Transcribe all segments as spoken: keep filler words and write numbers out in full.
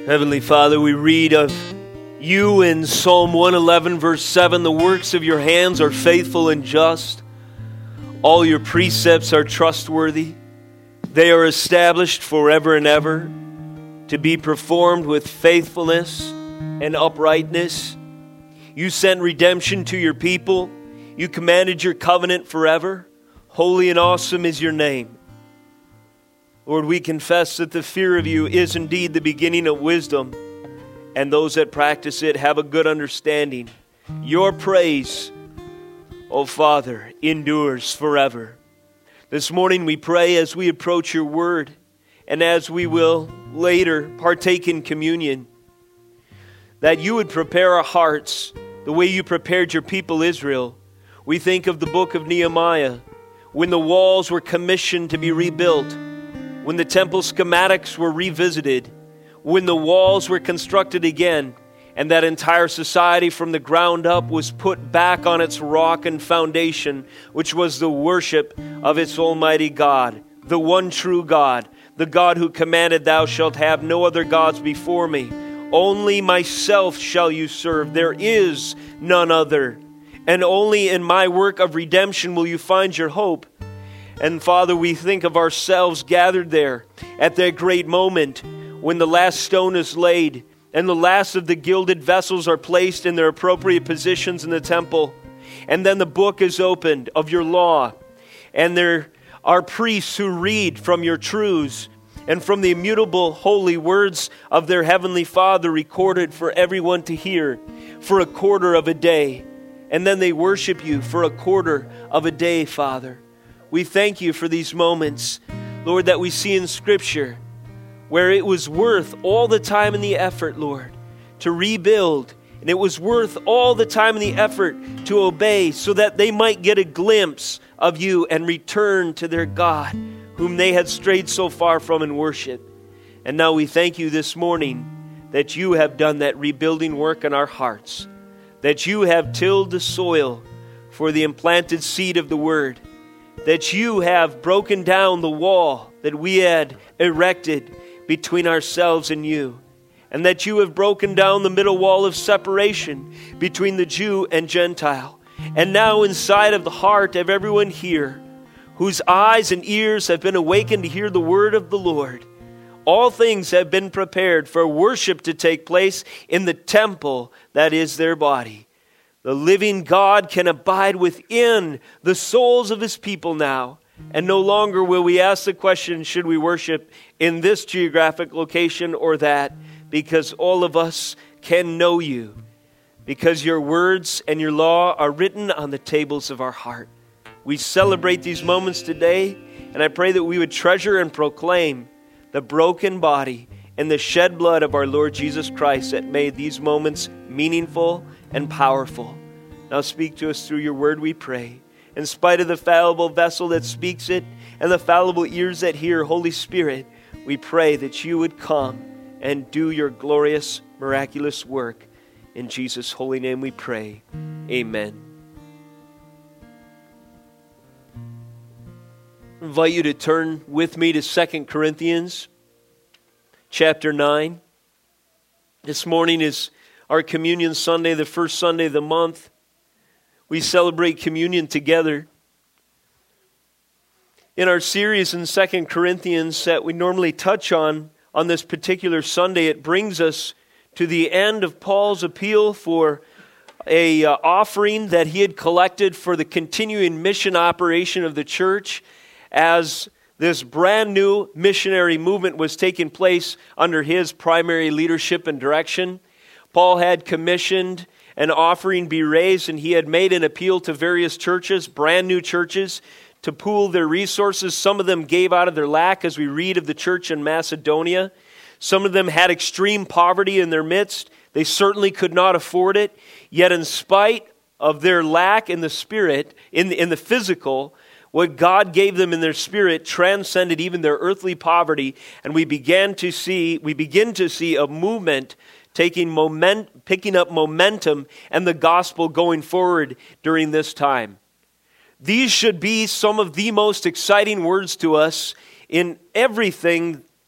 Heavenly Father, we read of you in Psalm one eleven, verse seven. The works of your hands are faithful and just. All your precepts are trustworthy. They are established forever and ever, to be performed with faithfulness and uprightness. You sent redemption to your people. You commanded your covenant forever. Holy and awesome is your name. Lord, we confess that the fear of you is indeed the beginning of wisdom, and those that practice it have a good understanding. Your praise, O Father, endures forever. This morning we pray as we approach your word, and as we will later partake in communion, that you would prepare our hearts the way you prepared your people Israel. We think of the book of Nehemiah, when the walls were commissioned to be rebuilt, when the temple schematics were revisited, when the walls were constructed again, and that entire society from the ground up was put back on its rock and foundation, which was the worship of its almighty God, the one true God, the God who commanded, "Thou shalt have no other gods before me. Only myself shall you serve. There is none other. And only in my work of redemption will you find your hope." And Father, we think of ourselves gathered there at that great moment when the last stone is laid and the last of the gilded vessels are placed in their appropriate positions in the temple. And then the book is opened of your law, and there are priests who read from your truths and from the immutable holy words of their heavenly Father, recorded for everyone to hear for a quarter of a day. And then they worship you for a quarter of a day, Father. We thank you for these moments, Lord, that we see in Scripture, where it was worth all the time and the effort, Lord, to rebuild. And it was worth all the time and the effort to obey, so that they might get a glimpse of you and return to their God, whom they had strayed so far from in worship. And now we thank you this morning that you have done that rebuilding work in our hearts, that you have tilled the soil for the implanted seed of the Word, that you have broken down the wall that we had erected between ourselves and you, and that you have broken down the middle wall of separation between the Jew and Gentile. And now inside of the heart of everyone here, whose eyes and ears have been awakened to hear the word of the Lord, all things have been prepared for worship to take place in the temple that is their body. The living God can abide within the souls of his people now. And no longer will we ask the question, should we worship in this geographic location or that? Because all of us can know you. Because your words and your law are written on the tables of our heart. We celebrate these moments today, and I pray that we would treasure and proclaim the broken body and the shed blood of our Lord Jesus Christ that made these moments meaningful and powerful. Now speak to us through your word, we pray. In spite of the fallible vessel that speaks it and the fallible ears that hear, Holy Spirit, we pray that you would come and do your glorious, miraculous work. In Jesus' holy name we pray. Amen. I invite you to turn with me to Second Corinthians chapter nine. This morning is our Communion Sunday, the first Sunday of the month. We celebrate communion together. In our series in Second Corinthians that we normally touch on on this particular Sunday, it brings us to the end of Paul's appeal for a uh, offering that he had collected for the continuing mission operation of the church as this brand new missionary movement was taking place under his primary leadership and direction. Paul had commissioned an offering be raised, and he had made an appeal to various churches, brand new churches, to pool their resources. Some of them gave out of their lack, as we read of the church in Macedonia. Some of them had extreme poverty in their midst. They certainly could not afford it. Yet in spite of their lack in the spirit, in the, in the physical, what God gave them in their spirit transcended even their earthly poverty. And we began to see, we begin to see a movement taking moment, picking up momentum and the gospel going forward during this time. These should be some of the most exciting words to us in everything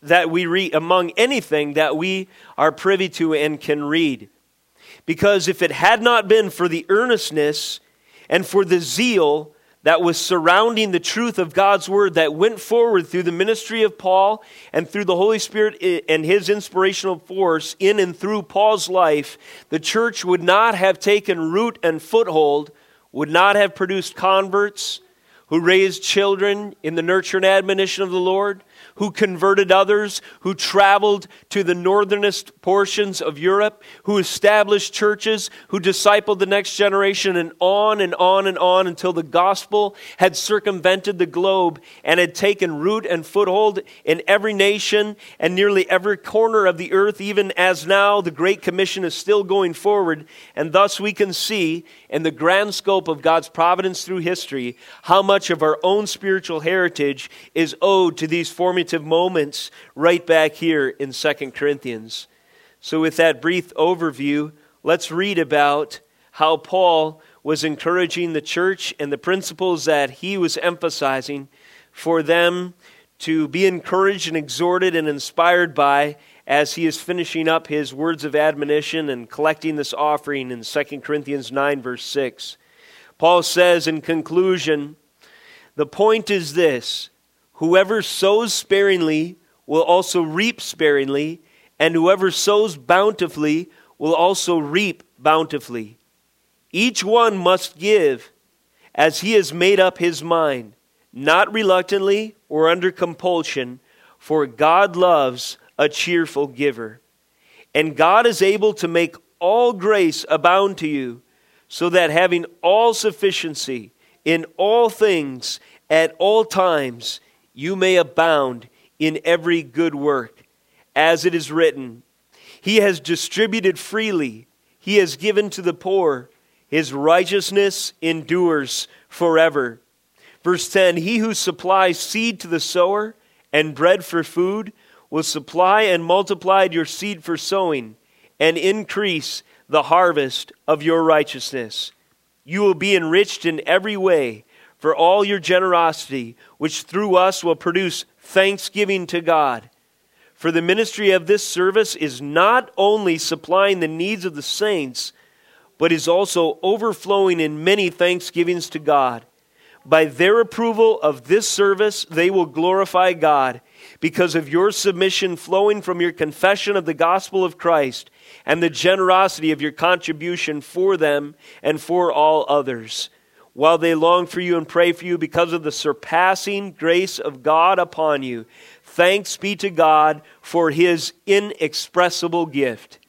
that we read, among anything that we are privy to and can read. Because if it had not been for the earnestness and for the zeal that was surrounding the truth of God's word that went forward through the ministry of Paul and through the Holy Spirit and his inspirational force in and through Paul's life, the church would not have taken root and foothold, would not have produced converts who raised children in the nurture and admonition of the Lord, who converted others, who traveled to the northernest portions of Europe, who established churches, who discipled the next generation, and on and on and on until the gospel had circumvented the globe and had taken root and foothold in every nation and nearly every corner of the earth, even as now the Great Commission is still going forward. And thus we can see in the grand scope of God's providence through history how much of our own spiritual heritage is owed to these formative moments right back here in Second Corinthians. So with that brief overview, let's read about how Paul was encouraging the church and the principles that he was emphasizing for them to be encouraged and exhorted and inspired by as he is finishing up his words of admonition and collecting this offering in Second Corinthians nine verse six. Paul says in conclusion, "The point is this: whoever sows sparingly will also reap sparingly, and whoever sows bountifully will also reap bountifully. Each one must give as he has made up his mind, not reluctantly or under compulsion, for God loves a cheerful giver. And God is able to make all grace abound to you, so that having all sufficiency in all things at all times, you may abound in every good work. As it is written, He has distributed freely, He has given to the poor, His righteousness endures forever." Verse ten, "He who supplies seed to the sower and bread for food will supply and multiply your seed for sowing and increase the harvest of your righteousness. You will be enriched in every way for all your generosity, which through us will produce thanksgiving to God. For the ministry of this service is not only supplying the needs of the saints, but is also overflowing in many thanksgivings to God. By their approval of this service, they will glorify God, because of your submission flowing from your confession of the gospel of Christ and the generosity of your contribution for them and for all others. While they long for you and pray for you because of the surpassing grace of God upon you. Thanks be to God for His inexpressible gift."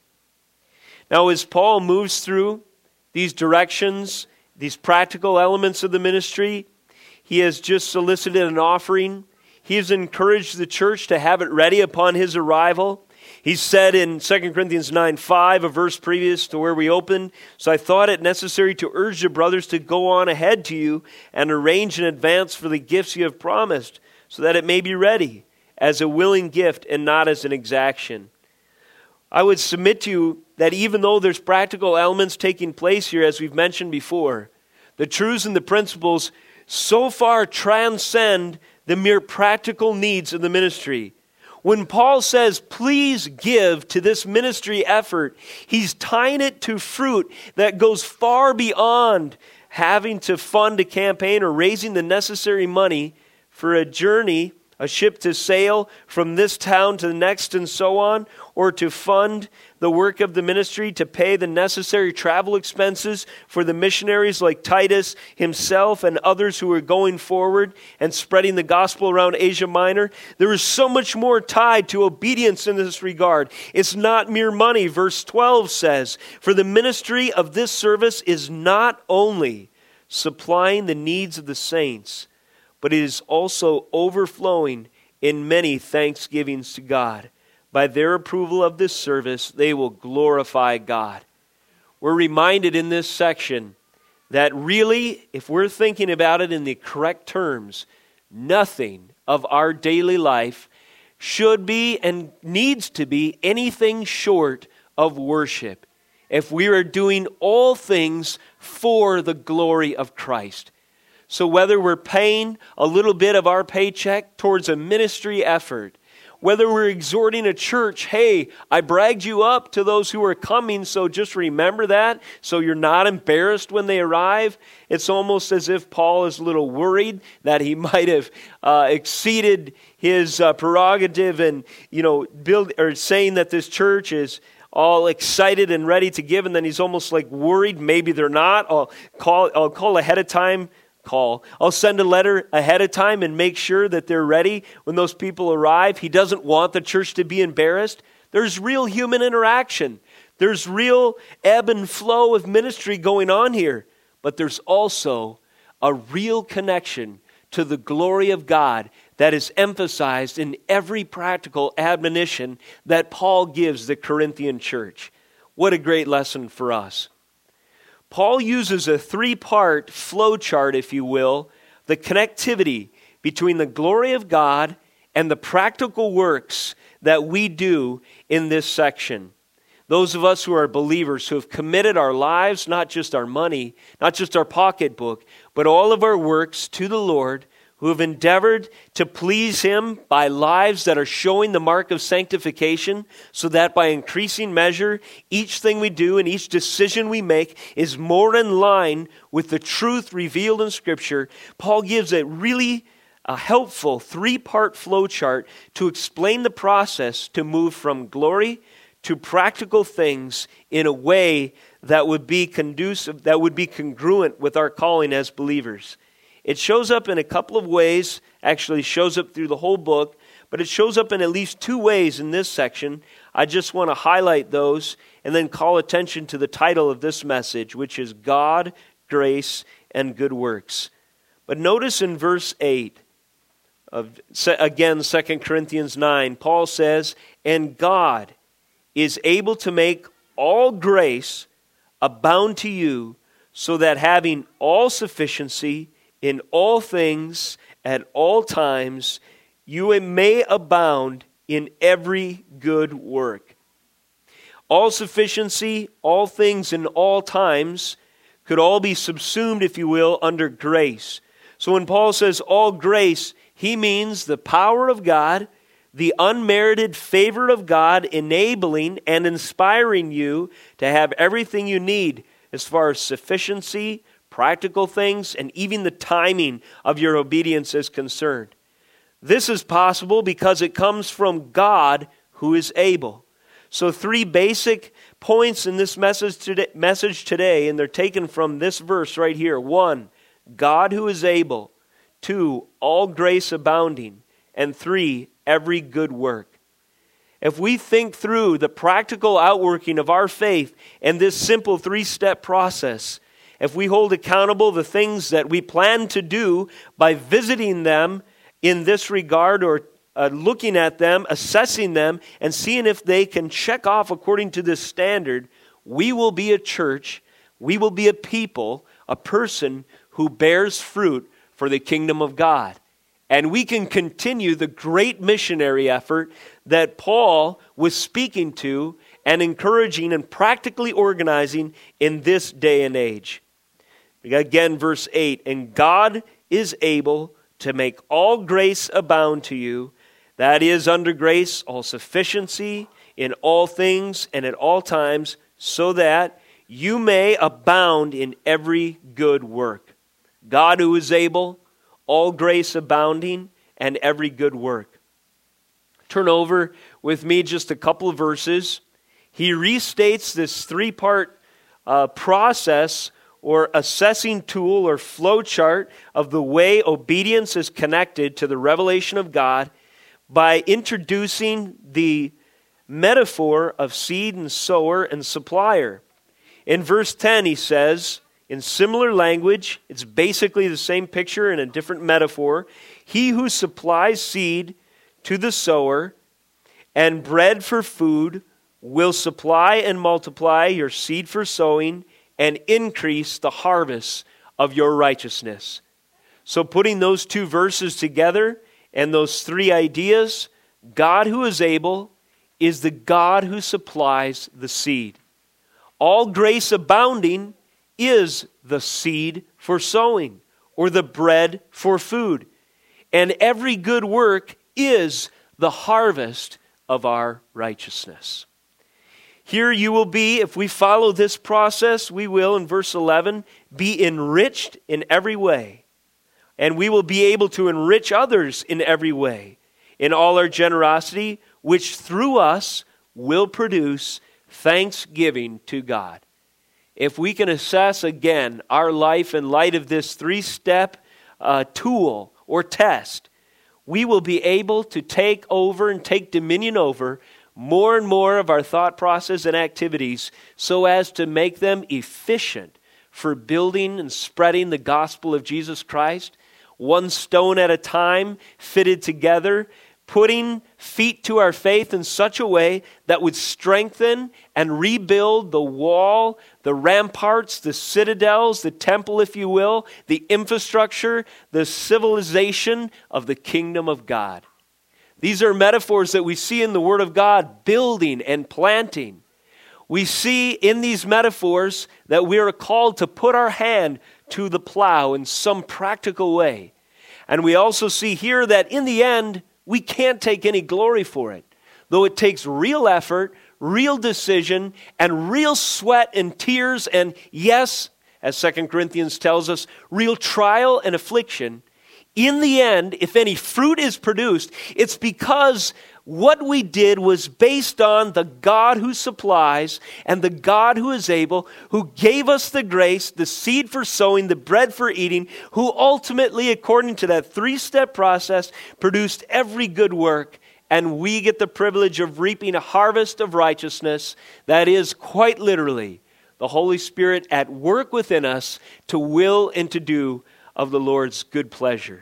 Now, as Paul moves through these directions, these practical elements of the ministry, he has just solicited an offering. He has encouraged the church to have it ready upon his arrival. He said in Second Corinthians nine five, a verse previous to where we opened, "So I thought it necessary to urge the brothers to go on ahead to you and arrange in advance for the gifts you have promised, so that it may be ready as a willing gift and not as an exaction." I would submit to you that even though there's practical elements taking place here, as we've mentioned before, the truths and the principles so far transcend the mere practical needs of the ministry. When Paul says, "Please give to this ministry effort," he's tying it to fruit that goes far beyond having to fund a campaign or raising the necessary money for a journey, a ship to sail from this town to the next and so on, or to fund the work of the ministry, to pay the necessary travel expenses for the missionaries like Titus himself and others who are going forward and spreading the gospel around Asia Minor. There is so much more tied to obedience in this regard. It's not mere money. Verse twelve says, "For the ministry of this service is not only supplying the needs of the saints, but it is also overflowing in many thanksgivings to God. By their approval of this service, they will glorify God." We're reminded in this section that really, if we're thinking about it in the correct terms, nothing of our daily life should be and needs to be anything short of worship, if we are doing all things for the glory of Christ. So whether we're paying a little bit of our paycheck towards a ministry effort, whether we're exhorting a church, hey, I bragged you up to those who are coming, so just remember that, so you're not embarrassed when they arrive. It's almost as if Paul is a little worried that he might have uh, exceeded his uh, prerogative and, you know, build or saying that this church is all excited and ready to give, and then he's almost like worried maybe they're not. I'll call, I'll call ahead of time. Call. I'll send a letter ahead of time and make sure that they're ready when those people arrive. He doesn't want the church to be embarrassed. There's real human interaction. There's real ebb and flow of ministry going on here. But there's also a real connection to the glory of God that is emphasized in every practical admonition that Paul gives the Corinthian church. What a great lesson for us. Paul uses a three-part flow chart, if you will, the connectivity between the glory of God and the practical works that we do in this section. Those of us who are believers, who have committed our lives, not just our money, not just our pocketbook, but all of our works to the Lord, who have endeavored to please Him by lives that are showing the mark of sanctification, so that by increasing measure, each thing we do and each decision we make is more in line with the truth revealed in Scripture. Paul gives a really a helpful three-part flow chart to explain the process to move from glory to practical things in a way that would be conducive, that would be congruent with our calling as believers. It shows up in a couple of ways, actually shows up through the whole book, but it shows up in at least two ways in this section. I just want to highlight those and then call attention to the title of this message, which is God, Grace, and Good Works. But notice in verse eight of, again, Second Corinthians nine, Paul says, "And God is able to make all grace abound to you, so that having all sufficiency in all things, at all times, you may abound in every good work." All sufficiency, all things in all times, could all be subsumed, if you will, under grace. So when Paul says all grace, he means the power of God, the unmerited favor of God enabling and inspiring you to have everything you need as far as sufficiency, practical things, and even the timing of your obedience is concerned. This is possible because it comes from God who is able. So three basic points in this message today, message today, and they're taken from this verse right here. One, God who is able. Two, all grace abounding. And three, every good work. If we think through the practical outworking of our faith and this simple three-step process, if we hold accountable the things that we plan to do by visiting them in this regard, or uh, looking at them, assessing them, and seeing if they can check off according to this standard, we will be a church, we will be a people, a person who bears fruit for the kingdom of God. And we can continue the great missionary effort that Paul was speaking to and encouraging and practically organizing in this day and age. Again, verse eight, "And God is able to make all grace abound to you." That is, under grace, all sufficiency in all things and at all times, so that you may abound in every good work. God who is able, all grace abounding, and every good work. Turn over with me just a couple of verses. He restates this three-part uh, process or assessing tool or flow chart of the way obedience is connected to the revelation of God by introducing the metaphor of seed and sower and supplier. In verse ten, he says, in similar language, it's basically the same picture in a different metaphor, "He who supplies seed to the sower and bread for food will supply and multiply your seed for sowing and increase the harvest of your righteousness." So putting those two verses together and those three ideas, God who is able is the God who supplies the seed. All grace abounding is the seed for sowing, or the bread for food. And every good work is the harvest of our righteousness. Here you will be, if we follow this process, we will, in verse eleven, be enriched in every way. And we will be able to enrich others in every way, in all our generosity, which through us will produce thanksgiving to God. If we can assess again our life in light of this three-step uh, tool or test, we will be able to take over and take dominion over more and more of our thought process and activities so as to make them efficient for building and spreading the gospel of Jesus Christ, one stone at a time, fitted together, putting feet to our faith in such a way that would strengthen and rebuild the wall, the ramparts, the citadels, the temple, if you will, the infrastructure, the civilization of the kingdom of God. These are metaphors that we see in the Word of God, building and planting. We see in these metaphors that we are called to put our hand to the plow in some practical way. And we also see here that in the end, we can't take any glory for it, though it takes real effort, real decision, and real sweat and tears, and yes, as Second Corinthians tells us, real trial and affliction. In the end, if any fruit is produced, it's because what we did was based on the God who supplies and the God who is able, who gave us the grace, the seed for sowing, the bread for eating, who ultimately, according to that three-step process, produced every good work, and we get the privilege of reaping a harvest of righteousness that is quite literally the Holy Spirit at work within us to will and to do of the Lord's good pleasure.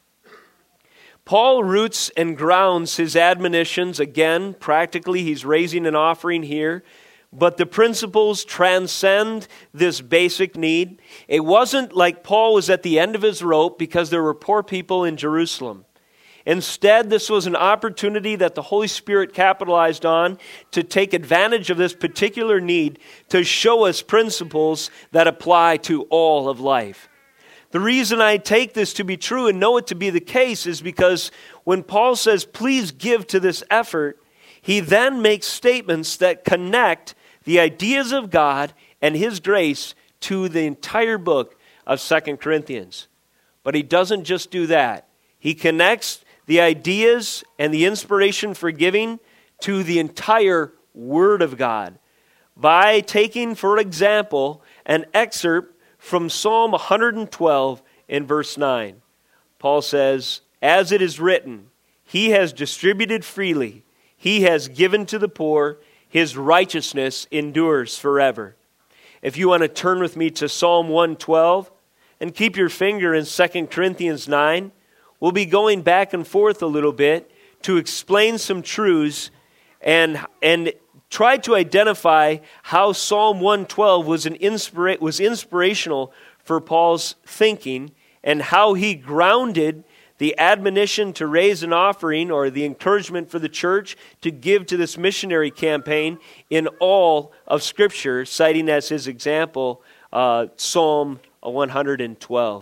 Paul roots and grounds his admonitions, again, practically he's raising an offering here, but the principles transcend this basic need. It wasn't like Paul was at the end of his rope because there were poor people in Jerusalem. Instead, this was an opportunity that the Holy Spirit capitalized on to take advantage of this particular need to show us principles that apply to all of life. The reason I take this to be true and know it to be the case is because when Paul says, please give to this effort, he then makes statements that connect the ideas of God and His grace to the entire book of Second Corinthians. But he doesn't just do that. He connects the ideas and the inspiration for giving to the entire Word of God by taking, for example, an excerpt from Psalm one hundred twelve in verse nine. Paul says, as it is written, He has distributed freely, He has given to the poor, His righteousness endures forever. If you want to turn with me to Psalm one twelve and keep your finger in Second Corinthians nine, we'll be going back and forth a little bit to explain some truths and and try to identify how Psalm one twelve was an inspira- was inspirational for Paul's thinking and how he grounded the admonition to raise an offering or the encouragement for the church to give to this missionary campaign in all of Scripture, citing as his example uh, Psalm one hundred twelve.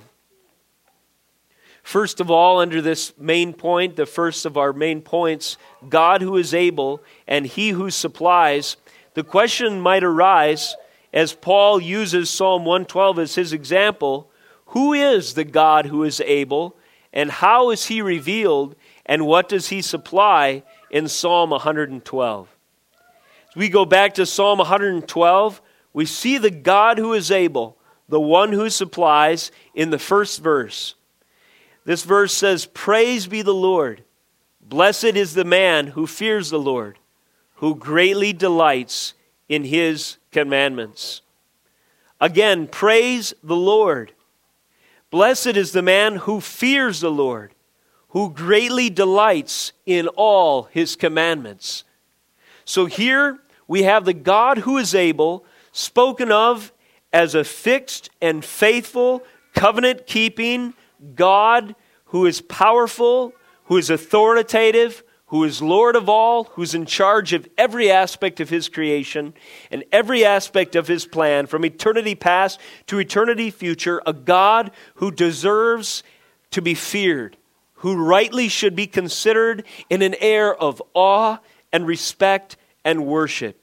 First of all, under this main point, the first of our main points, God who is able and He who supplies, the question might arise as Paul uses Psalm one twelve as his example, who is the God who is able and how is He revealed and what does He supply in Psalm one hundred twelve? As we go back to Psalm one hundred twelve, we see the God who is able, the one who supplies in the first verse. This verse says, praise be the Lord. Blessed is the man who fears the Lord, who greatly delights in His commandments. Again, praise the Lord. Blessed is the man who fears the Lord, who greatly delights in all His commandments. So here we have the God who is able, spoken of as a fixed and faithful, covenant-keeping God who is powerful, who is authoritative, who is Lord of all, who's in charge of every aspect of His creation and every aspect of His plan from eternity past to eternity future, a God who deserves to be feared, who rightly should be considered in an air of awe and respect and worship.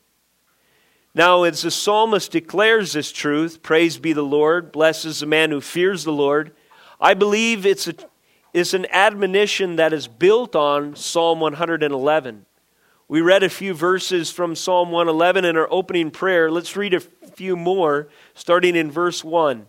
Now, as the psalmist declares this truth, praise be the Lord, blessed is the man who fears the Lord, I believe it's, a, it's an admonition that is built on Psalm one eleven. We read a few verses from Psalm one eleven in our opening prayer. Let's read a few more, starting in verse one.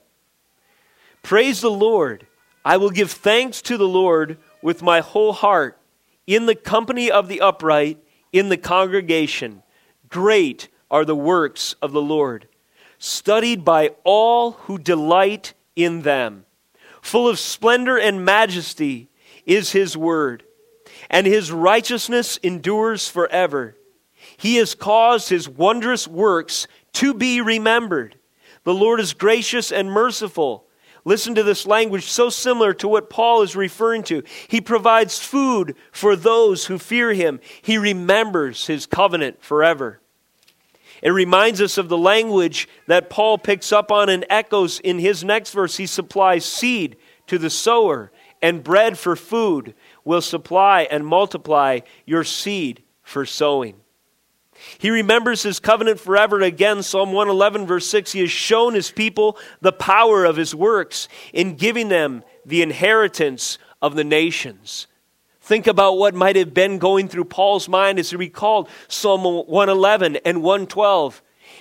Praise the Lord. I will give thanks to the Lord with my whole heart, in the company of the upright, in the congregation. Great are the works of the Lord, studied by all who delight in them. Full of splendor and majesty is his word, and his righteousness endures forever. He has caused his wondrous works to be remembered. The Lord is gracious and merciful. Listen to this language so similar to what Paul is referring to. He provides food for those who fear him. He remembers his covenant forever. It reminds us of the language that Paul picks up on and echoes in his next verse. He supplies seed to the sower and bread for food, will supply and multiply your seed for sowing. He remembers his covenant forever. Again, Psalm one eleven verse six, he has shown his people the power of his works in giving them the inheritance of the nations. Think about what might have been going through Paul's mind as he recalled Psalm one eleven and one twelve.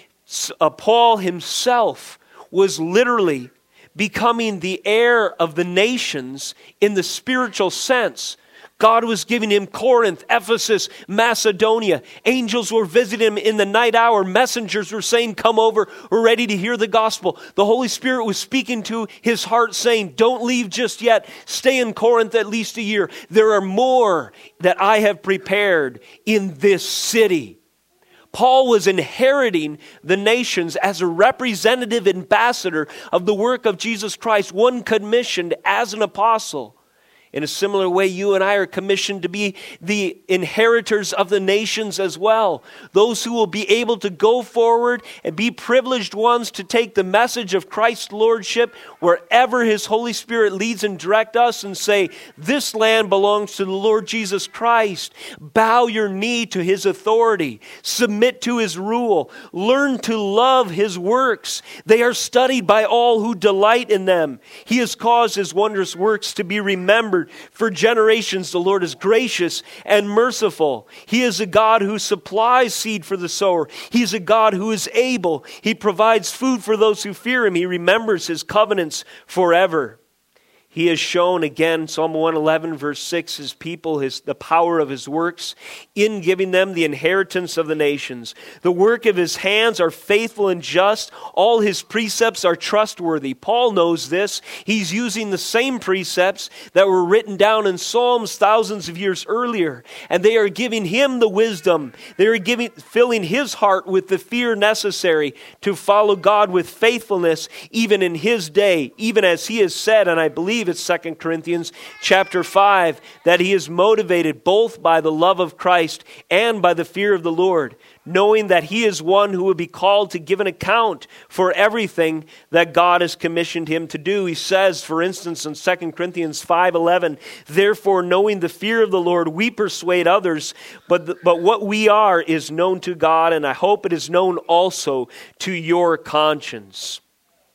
Uh, Paul himself was literally becoming the heir of the nations in the spiritual sense. God was giving him Corinth, Ephesus, Macedonia. Angels were visiting him in the night hour. Messengers were saying, come over, we're ready to hear the gospel. The Holy Spirit was speaking to his heart saying, don't leave just yet. Stay in Corinth at least a year. There are more that I have prepared in this city. Paul was inheriting the nations as a representative ambassador of the work of Jesus Christ, one commissioned as an apostle. In a similar way, you and I are commissioned to be the inheritors of the nations as well. Those who will be able to go forward and be privileged ones to take the message of Christ's lordship wherever his Holy Spirit leads and direct us and say, this land belongs to the Lord Jesus Christ. Bow your knee to his authority. Submit to his rule. Learn to love his works. They are studied by all who delight in them. He has caused his wondrous works to be remembered for generations. The Lord is gracious and merciful. He is a God who supplies seed for the sower. He is a God who is able. He provides food for those who fear him. He remembers his covenants forever. He has shown, again, Psalm one eleven, verse six, his people, his, the power of his works in giving them the inheritance of the nations. The work of his hands are faithful and just. All his precepts are trustworthy. Paul knows this. He's using the same precepts that were written down in Psalms thousands of years earlier. And they are giving him the wisdom. They are giving, filling his heart with the fear necessary to follow God with faithfulness, even in his day, even as he has said, and I believe it's Second Corinthians chapter five, that he is motivated both by the love of Christ and by the fear of the Lord, knowing that he is one who will be called to give an account for everything that God has commissioned him to do. He says, for instance, in Second Corinthians five eleven, therefore, knowing the fear of the Lord, we persuade others, but, the, but what we are is known to God, and I hope it is known also to your conscience.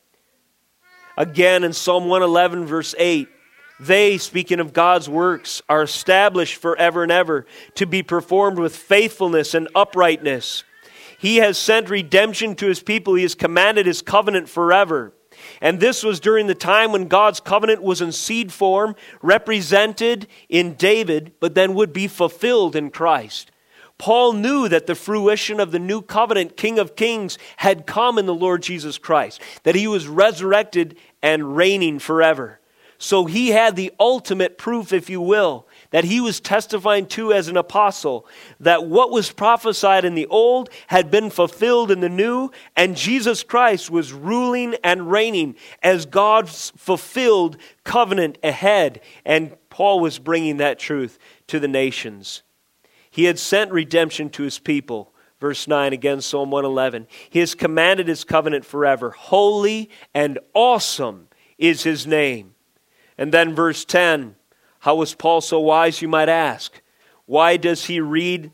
Again, in Psalm one eleven, verse eight, they, speaking of God's works, are established forever and ever to be performed with faithfulness and uprightness. He has sent redemption to his people. He has commanded his covenant forever. And this was during the time when God's covenant was in seed form, represented in David, but then would be fulfilled in Christ. Paul knew that the fruition of the new covenant, King of Kings, had come in the Lord Jesus Christ, that he was resurrected and reigning forever. So he had the ultimate proof, if you will, that he was testifying to as an apostle, that what was prophesied in the old had been fulfilled in the new, and Jesus Christ was ruling and reigning as God's fulfilled covenant ahead. And Paul was bringing that truth to the nations. He had sent redemption to his people. Verse nine, again, Psalm one eleven. He has commanded his covenant forever. Holy and awesome is his name. And then verse ten, How was Paul so wise, you might ask? Why does he read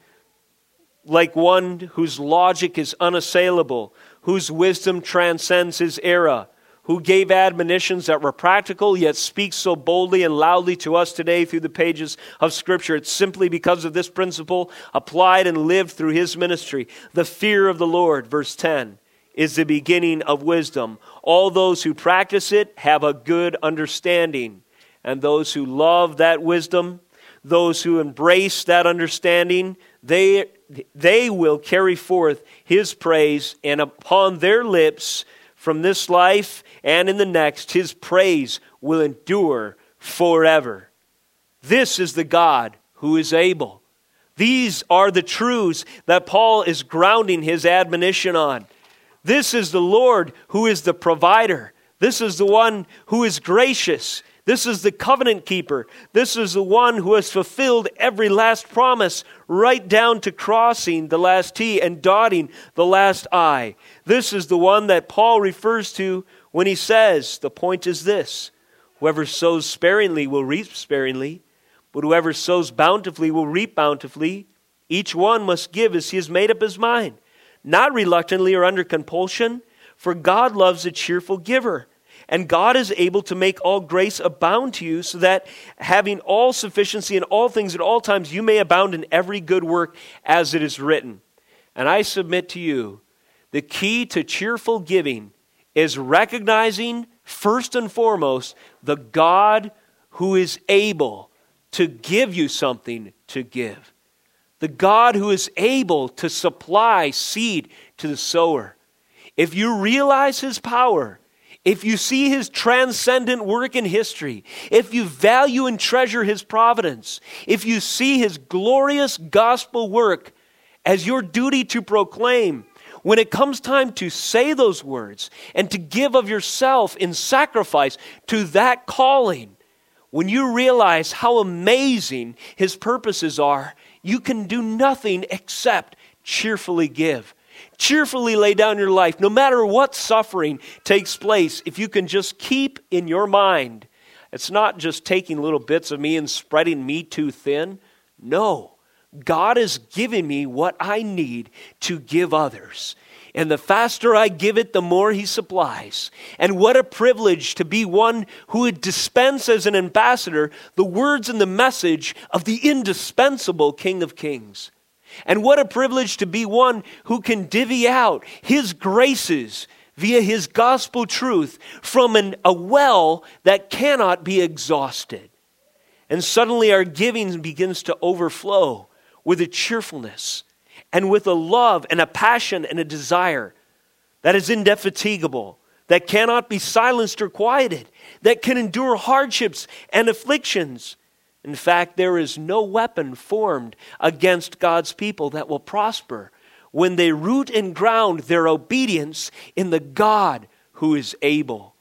like one whose logic is unassailable, whose wisdom transcends his era, who gave admonitions that were practical, yet speaks so boldly and loudly to us today through the pages of Scripture? It's simply because of this principle applied and lived through his ministry. The fear of the Lord, verse ten, is the beginning of wisdom. All those who practice it have a good understanding. And those who love that wisdom, those who embrace that understanding, they, they will carry forth his praise, and upon their lips from this life and in the next, his praise will endure forever. This is the God who is able. These are the truths that Paul is grounding his admonition on. This is the Lord who is the provider. This is the one who is gracious. This is the covenant keeper. This is the one who has fulfilled every last promise, right down to crossing the last T and dotting the last I. This is the one that Paul refers to when he says, the point is this: whoever sows sparingly will reap sparingly, but whoever sows bountifully will reap bountifully. Each one must give as he has made up his mind, not reluctantly or under compulsion, for God loves a cheerful giver. And God is able to make all grace abound to you, so that having all sufficiency in all things at all times, you may abound in every good work, as it is written. And I submit to you, the key to cheerful giving is recognizing, first and foremost, the God who is able to give you something to give. The God who is able to supply seed to the sower. If you realize his power, if you see his transcendent work in history, if you value and treasure his providence, if you see his glorious gospel work as your duty to proclaim, when it comes time to say those words and to give of yourself in sacrifice to that calling, when you realize how amazing his purposes are, you can do nothing except cheerfully give. Cheerfully lay down your life, no matter what suffering takes place. If you can just keep in your mind, it's not just taking little bits of me and spreading me too thin. No, God is giving me what I need to give others. And the faster I give it, the more he supplies. And what a privilege to be one who would dispense as an ambassador the words and the message of the indispensable King of Kings. And what a privilege to be one who can divvy out his graces via his gospel truth from an, a well that cannot be exhausted. And suddenly our giving begins to overflow with a cheerfulness and with a love and a passion and a desire that is indefatigable, that cannot be silenced or quieted, that can endure hardships and afflictions. In fact, there is no weapon formed against God's people that will prosper when they root and ground their obedience in the God who is able.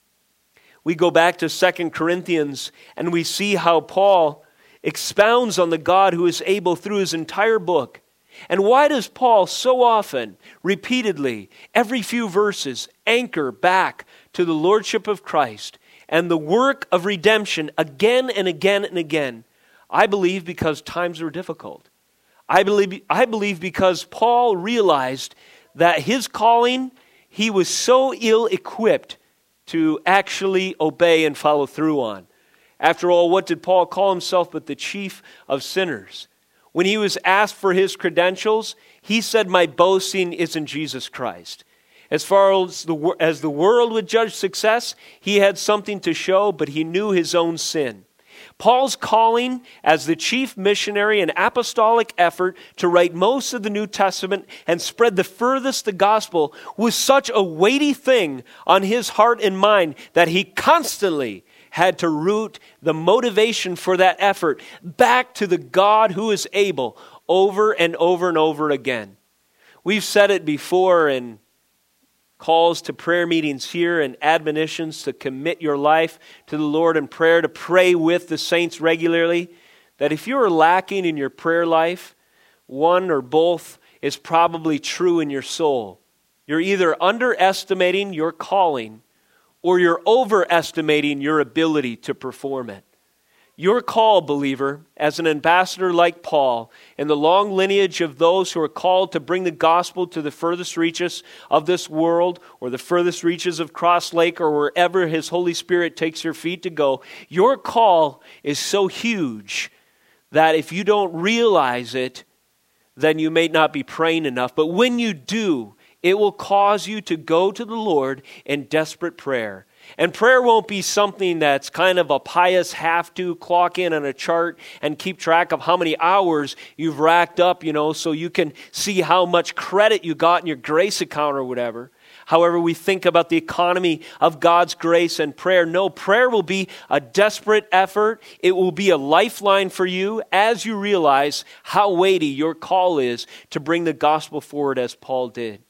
We go back to Second Corinthians and we see how Paul expounds on the God who is able through his entire book. And why does Paul so often, repeatedly, every few verses, anchor back to the Lordship of Christ and the work of redemption again and again and again? I believe because times were difficult. I believe, I believe because Paul realized that his calling, he was so ill-equipped to actually obey and follow through on. After all, what did Paul call himself but the chief of sinners? When he was asked for his credentials, he said, "My boasting is in Jesus Christ." As far as the, as the world would judge success, he had something to show, but he knew his own sin. Paul's calling as the chief missionary and apostolic effort to write most of the New Testament and spread the furthest the gospel was such a weighty thing on his heart and mind that he constantly had to root the motivation for that effort back to the God who is able over and over and over again. We've said it before in calls to prayer meetings here and admonitions to commit your life to the Lord in prayer, to pray with the saints regularly, that if you are lacking in your prayer life, one or both is probably true in your soul. You're either underestimating your calling or you're overestimating your ability to perform it. Your call, believer, as an ambassador like Paul, in the long lineage of those who are called to bring the gospel to the furthest reaches of this world, or the furthest reaches of Cross Lake, or wherever His Holy Spirit takes your feet to go, your call is so huge that if you don't realize it, then you may not be praying enough. But when you do, it will cause you to go to the Lord in desperate prayer. And prayer won't be something that's kind of a pious have to clock in on a chart and keep track of how many hours you've racked up, you know, so you can see how much credit you got in your grace account or whatever. However we think about the economy of God's grace and prayer. No, prayer will be a desperate effort. It will be a lifeline for you as you realize how weighty your call is to bring the gospel forward as Paul did.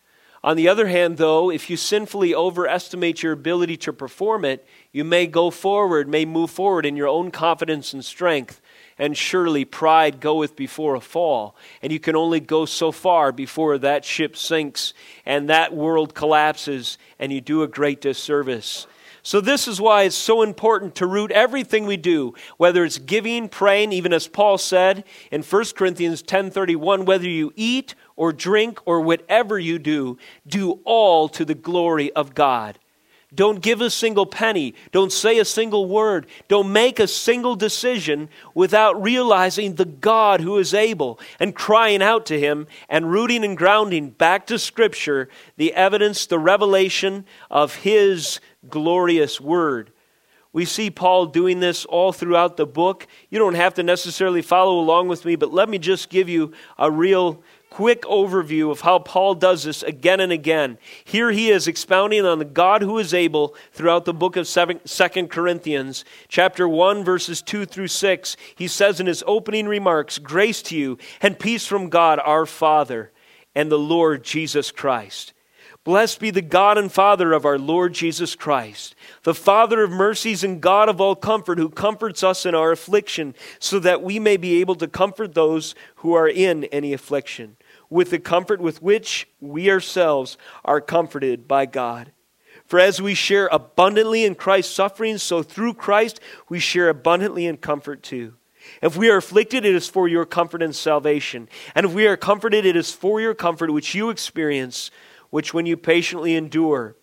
On the other hand, though, if you sinfully overestimate your ability to perform it, you may go forward, may move forward in your own confidence and strength. And surely pride goeth before a fall. And you can only go so far before that ship sinks and that world collapses and you do a great disservice. So this is why it's so important to root everything we do, whether it's giving, praying, even as Paul said in First Corinthians ten thirty-one, whether you eat or drink or whatever you do, do all to the glory of God. Don't give a single penny. Don't say a single word. Don't make a single decision without realizing the God who is able and crying out to Him and rooting and grounding back to Scripture the evidence, the revelation of His glorious Word. We see Paul doing this all throughout the book. You don't have to necessarily follow along with me, but let me just give you a real quick overview of how Paul does this again and again. Here he is expounding on the God who is able throughout the book of Second Corinthians, chapter one, verses two through six. He says in his opening remarks, "Grace to you and peace from God our Father and the Lord Jesus Christ. Blessed be the God and Father of our Lord Jesus Christ, the Father of mercies and God of all comfort, who comforts us in our affliction, so that we may be able to comfort those who are in any affliction, with the comfort with which we ourselves are comforted by God. For as we share abundantly in Christ's sufferings, so through Christ we share abundantly in comfort too. If we are afflicted, it is for your comfort and salvation. And if we are comforted, it is for your comfort which you experience, which when you patiently endure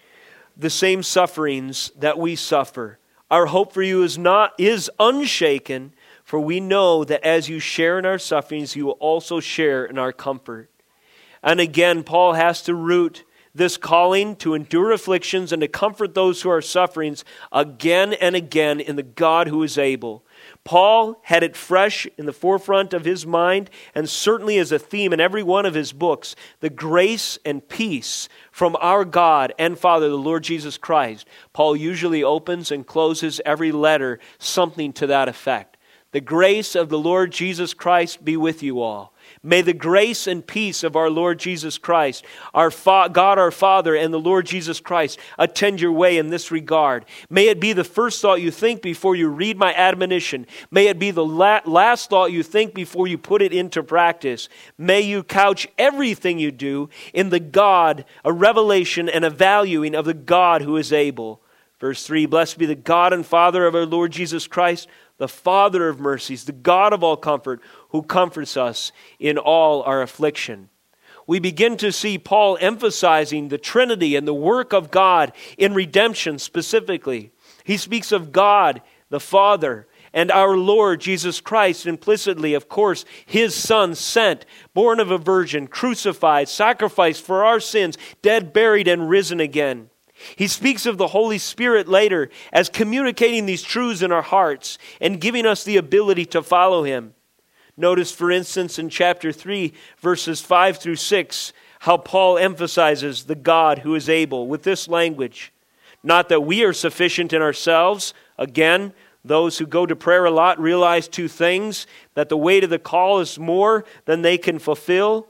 the same sufferings that we suffer, our hope for you is not is unshaken, for we know that as you share in our sufferings, you will also share in our comfort." And again, Paul has to root this calling to endure afflictions and to comfort those who are sufferings again and again in the God who is able. Paul had it fresh in the forefront of his mind, and certainly as a theme in every one of his books, the grace and peace from our God and Father, the Lord Jesus Christ. Paul usually opens and closes every letter something to that effect. The grace of the Lord Jesus Christ be with you all. May the grace and peace of our Lord Jesus Christ, our Fa- God our Father and the Lord Jesus Christ attend your way in this regard. May it be the first thought you think before you read my admonition. May it be the la- last thought you think before you put it into practice. May you couch everything you do in the God, a revelation and a valuing of the God who is able. Verse three, "Blessed be the God and Father of our Lord Jesus Christ, the Father of mercies, the God of all comfort, who comforts us in all our affliction." We begin to see Paul emphasizing the Trinity and the work of God in redemption specifically. He speaks of God, the Father, and our Lord Jesus Christ implicitly, of course, His Son sent, born of a virgin, crucified, sacrificed for our sins, dead, buried, and risen again. He speaks of the Holy Spirit later as communicating these truths in our hearts and giving us the ability to follow Him. Notice, for instance, in chapter three, verses five through six, how Paul emphasizes the God who is able with this language. Not that we are sufficient in ourselves. Again, those who go to prayer a lot realize two things: that the weight of the call is more than they can fulfill.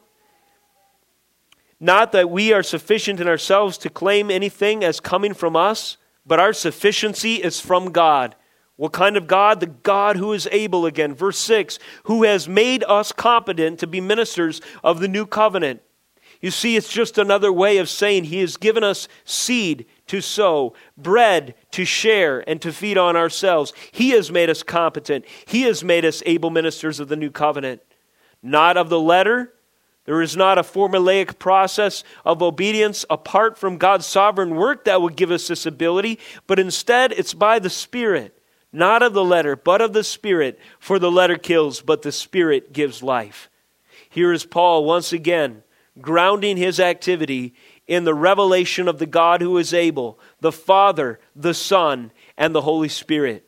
Not that we are sufficient in ourselves to claim anything as coming from us, but our sufficiency is from God. What kind of God? The God who is able again. Verse six, "who has made us competent to be ministers of the new covenant." You see, it's just another way of saying He has given us seed to sow, bread to share and to feed on ourselves. He has made us competent. He has made us able ministers of the new covenant. Not of the letter. There is not a formulaic process of obedience apart from God's sovereign work that will give us this ability, but instead it's by the Spirit. Not of the letter, but of the Spirit. For the letter kills, but the Spirit gives life. Here is Paul once again grounding his activity in the revelation of the God who is able, the Father, the Son, and the Holy Spirit.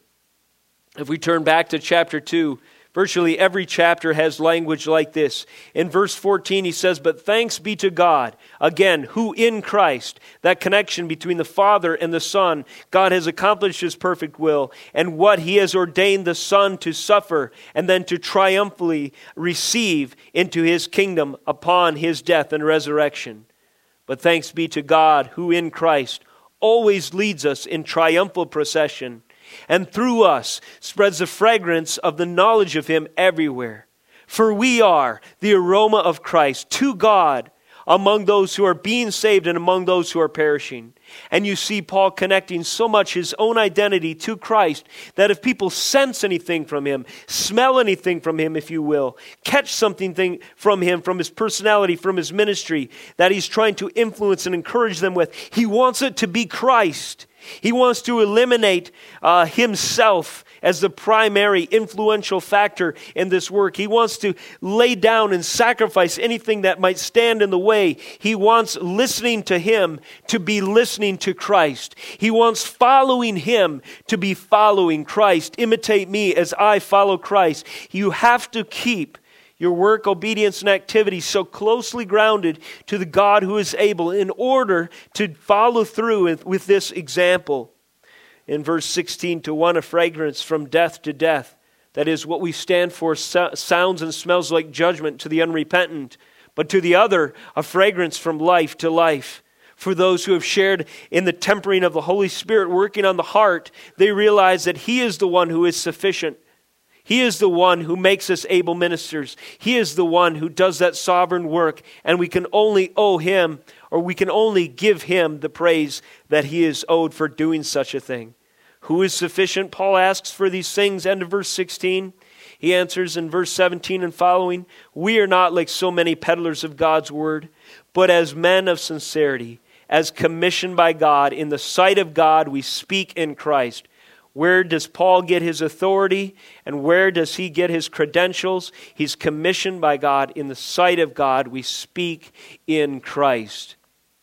If we turn back to chapter two, virtually every chapter has language like this. In verse fourteen, he says, "But thanks be to God," again, who in Christ, that connection between the Father and the Son, God has accomplished His perfect will, and what He has ordained the Son to suffer, and then to triumphantly receive into His kingdom upon His death and resurrection. But thanks be to God, who in Christ always leads us in triumphal procession, and through us spreads the fragrance of the knowledge of Him everywhere. For we are the aroma of Christ to God among those who are being saved and among those who are perishing. And you see Paul connecting so much his own identity to Christ that if people sense anything from Him, smell anything from Him, if you will, catch something from Him, from His personality, from His ministry, that He's trying to influence and encourage them with, He wants it to be Christ. He wants to eliminate uh, Himself as the primary influential factor in this work. He wants to lay down and sacrifice anything that might stand in the way. He wants listening to Him to be listening to Christ. He wants following Him to be following Christ. Imitate me as I follow Christ. You have to keep your work, obedience, and activity so closely grounded to the God who is able in order to follow through with, with this example. In verse sixteen, to one a fragrance from death to death. That is, what we stand for so, sounds and smells like judgment to the unrepentant, but to the other a fragrance from life to life. For those who have shared in the tempering of the Holy Spirit working on the heart, they realize that He is the one who is sufficient. He is the one who makes us able ministers. He is the one who does that sovereign work, and we can only owe Him, or we can only give Him the praise that He is owed for doing such a thing. Who is sufficient, Paul asks, for these things? End of verse sixteen. He answers in verse seventeen and following, "We are not like so many peddlers of God's word, but as men of sincerity, as commissioned by God, in the sight of God we speak in Christ." Where does Paul get his authority, and where does he get his credentials? He's commissioned by God. In the sight of God, we speak in Christ.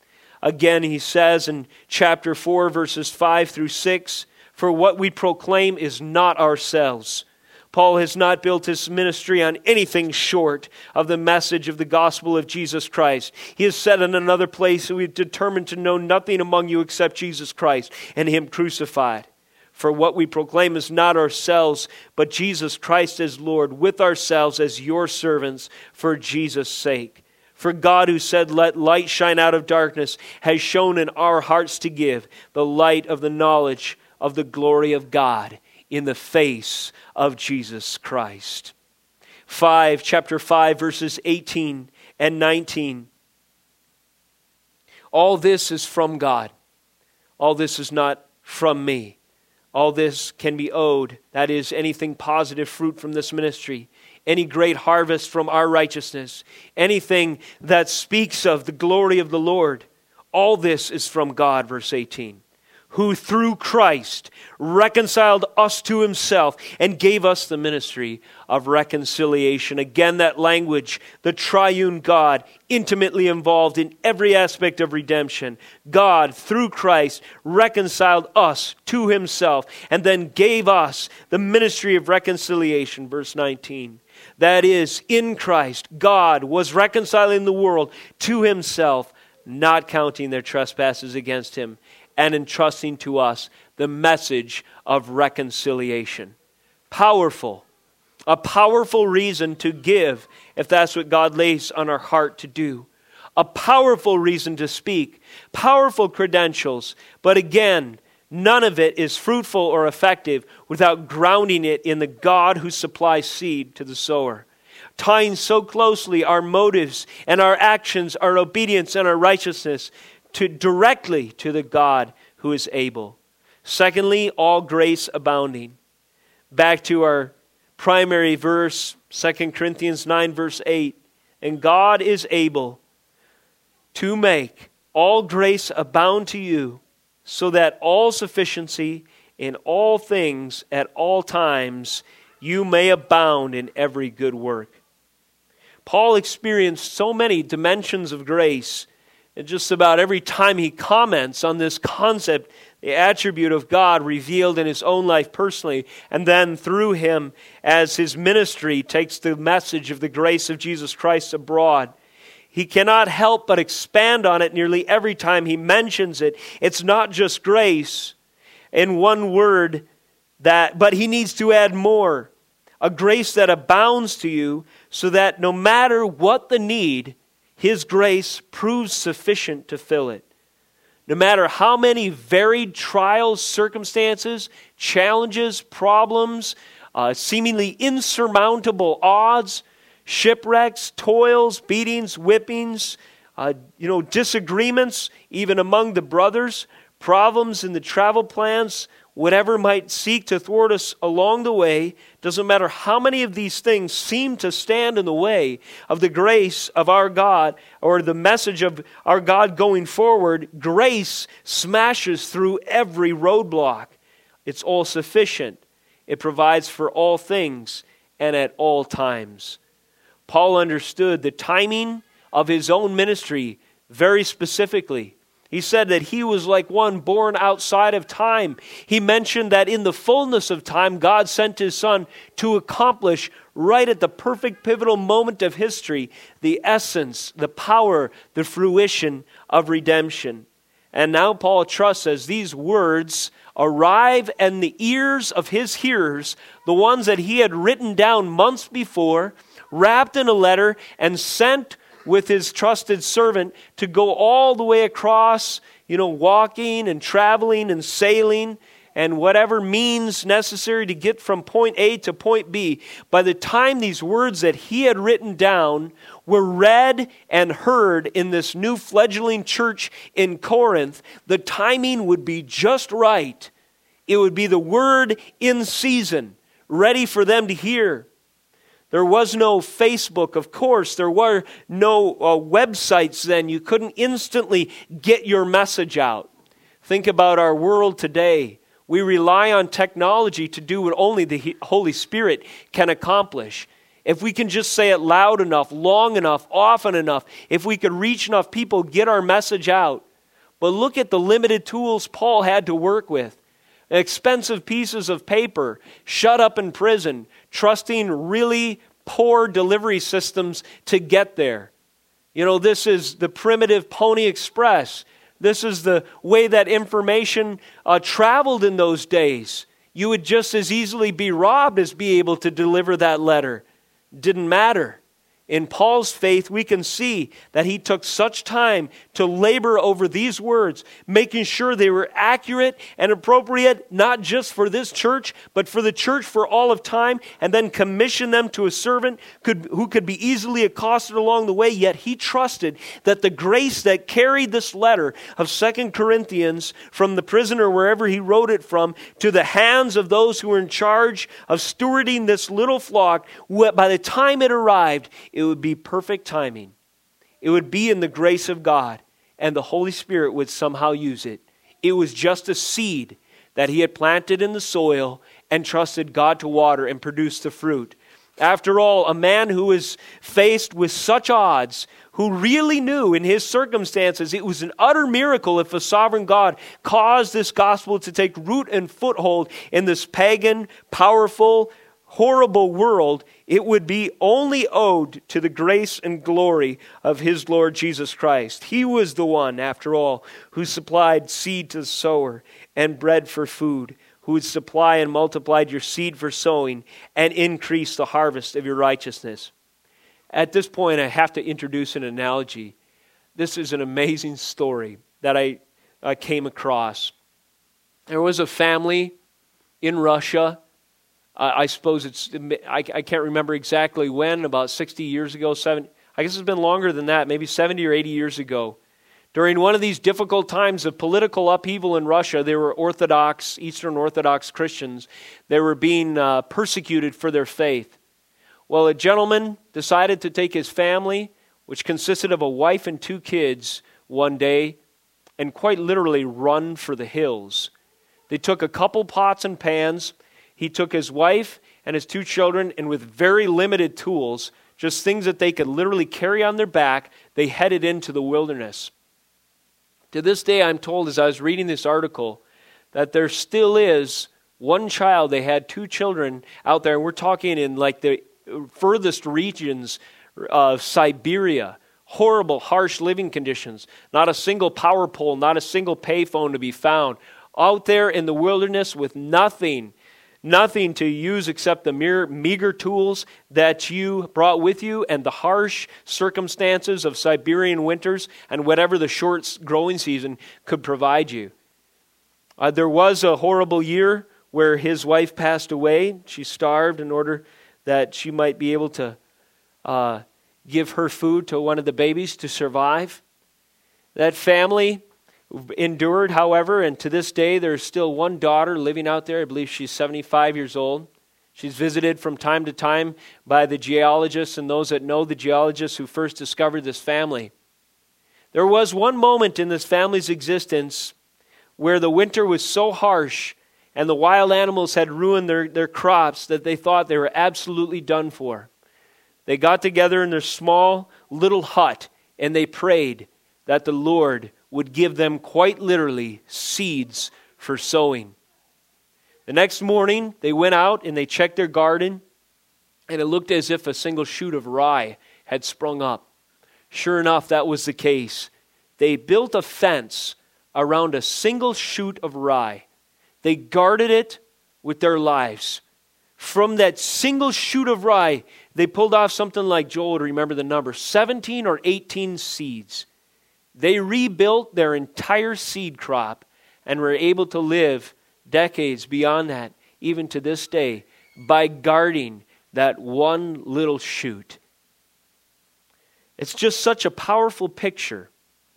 Again, he says in chapter four, verses five through six, "For what we proclaim is not ourselves." Paul has not built his ministry on anything short of the message of the gospel of Jesus Christ. He has said in another place, "We have determined to know nothing among you except Jesus Christ and Him crucified. For what we proclaim is not ourselves, but Jesus Christ as Lord, with ourselves as your servants for Jesus' sake. For God, who said, 'Let light shine out of darkness,' has shown in our hearts to give the light of the knowledge of the glory of God in the face of Jesus Christ." Five, chapter five, verses eighteen and nineteen. All this is from God. All this is not from me. All this can be owed, that is, anything positive fruit from this ministry, any great harvest from our righteousness, anything that speaks of the glory of the Lord. All this is from God, verse eighteen, "who through Christ reconciled us to Himself and gave us the ministry of reconciliation." Again, that language, the triune God, intimately involved in every aspect of redemption. God, through Christ, reconciled us to Himself and then gave us the ministry of reconciliation, verse nineteen. That is, in Christ, God was reconciling the world to Himself, not counting their trespasses against Him, and entrusting to us the message of reconciliation. Powerful. A powerful reason to give if that's what God lays on our heart to do. A powerful reason to speak. Powerful credentials. But again, none of it is fruitful or effective without grounding it in the God who supplies seed to the sower. tying so closely our motives and our actions, our obedience and our righteousness to directly to the God who is able. Secondly, all grace abounding. Back to our primary verse, Second Corinthians nine verse eight. And God is able to make all grace abound to you, so that all sufficiency in all things at all times you may abound in every good work. Paul experienced so many dimensions of grace, and just about every time he comments on this concept, the attribute of God revealed in his own life personally, and then through him as his ministry takes the message of the grace of Jesus Christ abroad. He cannot help but expand on it nearly every time he mentions it. It's not just grace in one word, that, but he needs to add more. A grace that abounds to you, so that no matter what the need, his grace proves sufficient to fill it. No matter how many varied trials, circumstances, challenges, problems, uh, seemingly insurmountable odds, shipwrecks, toils, beatings, whippings, uh, you know, disagreements, even among the brothers, problems in the travel plans, whatever might seek to thwart us along the way, doesn't matter how many of these things seem to stand in the way of the grace of our God or the message of our God going forward, grace smashes through every roadblock. It's all sufficient. It provides for all things and at all times. Paul understood the timing of his own ministry very specifically. He said that he was like one born outside of time. He mentioned that in the fullness of time, God sent his Son to accomplish right at the perfect pivotal moment of history the essence, the power, the fruition of redemption. And now Paul trusts as these words arrive in the ears of his hearers, the ones that he had written down months before, wrapped in a letter and sent with his trusted servant to go all the way across, you know, walking and traveling and sailing and whatever means necessary to get from point A to point B. By the time these words that he had written down were read and heard in this new fledgling church in Corinth, the timing would be just right. It would be the word in season, ready for them to hear. There was no Facebook, of course. There were no uh, websites then. You couldn't instantly get your message out. Think about our world today. We rely on technology to do what only the Holy Spirit can accomplish. If we can just say it loud enough, long enough, often enough, if we could reach enough people, get our message out. But look at the limited tools Paul had to work with. Expensive pieces of paper, shut up in prison, trusting really poor delivery systems to get there. You know, this is the primitive Pony Express. This is the way that information uh, traveled in those days. You would just as easily be robbed as be able to deliver that letter. Didn't matter. In Paul's faith, we can see that he took such time to labor over these words, making sure they were accurate and appropriate, not just for this church, but for the church for all of time, and then commissioned them to a servant could, who could be easily accosted along the way. Yet he trusted that the grace that carried this letter of Second Corinthians from the prisoner, wherever he wrote it from, to the hands of those who were in charge of stewarding this little flock, by the time it arrived, it would be perfect timing. It would be in the grace of God, and the Holy Spirit would somehow use it. It was just a seed that he had planted in the soil and trusted God to water and produce the fruit. After all, a man who was faced with such odds, who really knew in his circumstances it was an utter miracle if a sovereign God caused this gospel to take root and foothold in this pagan, powerful, horrible world, it would be only owed to the grace and glory of his Lord Jesus Christ. He was the one, after all, who supplied seed to the sower and bread for food, who would supply and multiplied your seed for sowing and increase the harvest of your righteousness. At this point, I have to introduce an analogy. This is an amazing story that I, I came across. There was a family in Russia. Uh, I suppose it's, I, I can't remember exactly when, about sixty years ago, seventy, I guess it's been longer than that, maybe seventy or eighty years ago. During one of these difficult times of political upheaval in Russia, there were Orthodox, Eastern Orthodox Christians. They were being uh, persecuted for their faith. Well, a gentleman decided to take his family, which consisted of a wife and two kids, one day, and quite literally run for the hills. They took a couple pots and pans. He took his wife and his two children, and with very limited tools, just things that they could literally carry on their back, they headed into the wilderness. To this day, I'm told as I was reading this article that there still is one child. They had two children out there, and we're talking in like the furthest regions of Siberia. Horrible, harsh living conditions. Not a single power pole, not a single payphone to be found. Out there in the wilderness with nothing, nothing to use except the mere meager tools that you brought with you and the harsh circumstances of Siberian winters and whatever the short growing season could provide you. Uh, there was a horrible year where his wife passed away. She starved in order that she might be able to uh, give her food to one of the babies to survive. That family endured, however, and to this day there's still one daughter living out there. I believe she's seventy-five years old. She's visited from time to time by the geologists and those that know the geologists who first discovered this family. There was one moment in this family's existence where the winter was so harsh and the wild animals had ruined their, their crops that they thought they were absolutely done for. They got together in their small little hut and they prayed that the Lord would give them quite literally seeds for sowing. The next morning, they went out and they checked their garden, and it looked as if a single shoot of rye had sprung up. Sure enough, that was the case. They built a fence around a single shoot of rye. They guarded it with their lives. From that single shoot of rye, they pulled off something like, Joel would remember the number, seventeen or eighteen seeds. They rebuilt their entire seed crop and were able to live decades beyond that, even to this day, by guarding that one little shoot. It's just such a powerful picture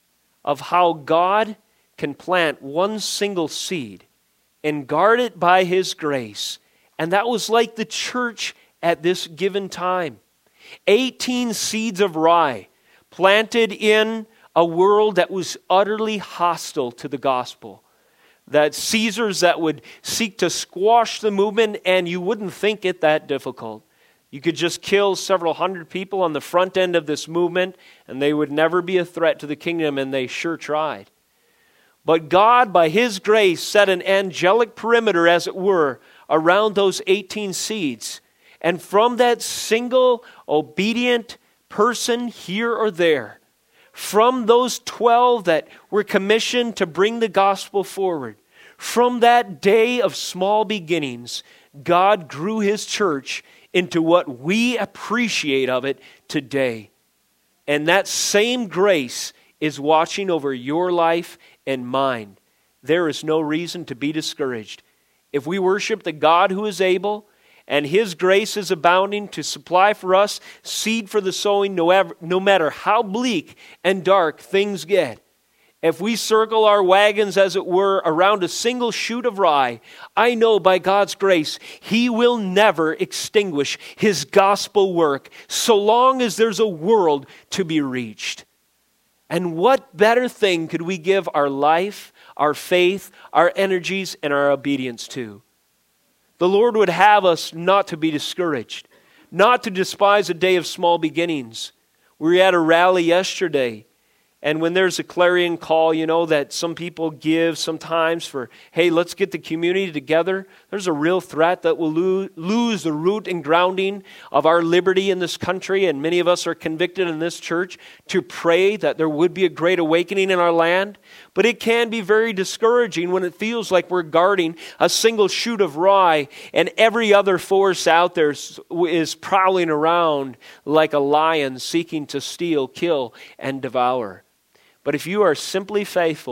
of how God can plant one single seed and guard it by His grace. And that was like the church at this given time. eighteen seeds of rye planted in a world that was utterly hostile to the gospel. That Caesars that would seek to squash the movement, and you wouldn't think it that difficult. You could just kill several hundred people on the front end of this movement, and they would never be a threat to the kingdom, and they sure tried. But God, by His grace, set an angelic perimeter, as it were, around those eighteen seeds. And from that single obedient person here or there, from those twelve that were commissioned to bring the gospel forward, from that day of small beginnings, God grew His church into what we appreciate of it today. And that same grace is watching over your life and mine. There is no reason to be discouraged. If we worship the God who is able, and His grace is abounding to supply for us seed for the sowing, no matter how bleak and dark things get. If we circle our wagons, as it were, around a single shoot of rye, I know by God's grace, He will never extinguish His gospel work so long as there's a world to be reached. And what better thing could we give our life, our faith, our energies, and our obedience to? The Lord would have us not to be discouraged, not to despise a day of small beginnings. We were at a rally yesterday, and when there's a clarion call, you know, that some people give sometimes for, hey, let's get the community together, there's a real threat that we'll lo- lose the root and grounding of our liberty in this country, and many of us are convicted in this church to pray that there would be a great awakening in our land. But it can be very discouraging when it feels like we're guarding a single shoot of rye and every other force out there is prowling around like a lion seeking to steal, kill, and devour. But if you are simply faithful